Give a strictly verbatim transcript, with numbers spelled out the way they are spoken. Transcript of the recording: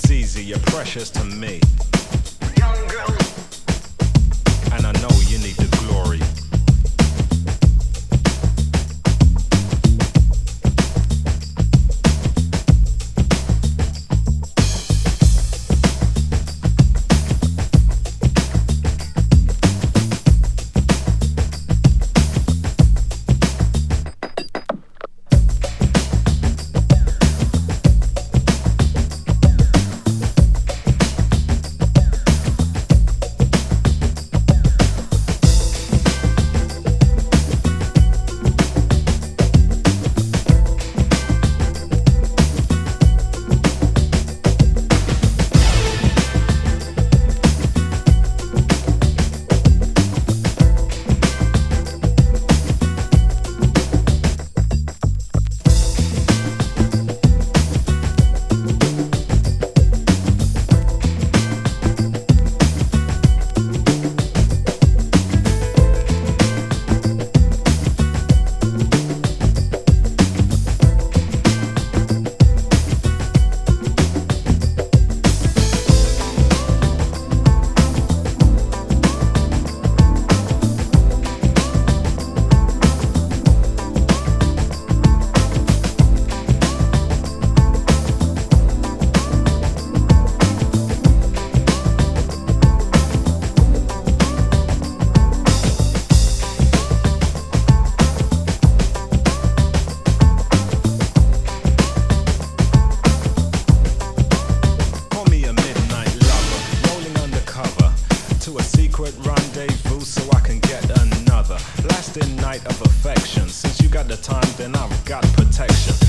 it's easy, you're precious to me. Young girl. And I know you need the glory. Rendezvous so I can get another lasting night of affection. Since you got the time, then I've got protection.